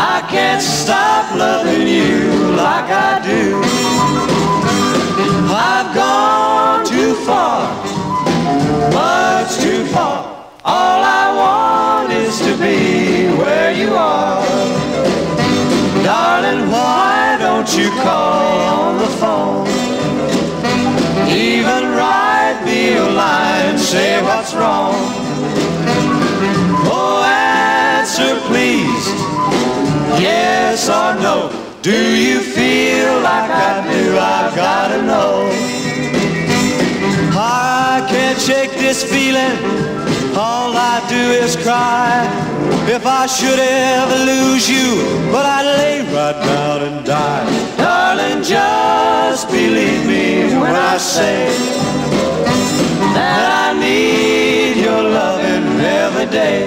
I can't stop loving you like I do. I've gone too far, much too far. All I want is to be where you are. Darling, why don't you call on the phone? Even write me a line, say what's wrong. Oh, answer please, yes or no. Do you feel like I do? I've gotta know. I can't shake this feeling, all I do is cry. If I should ever lose you, but I'd lay right down and die. Darling, just believe me when I say that I need your loving every day.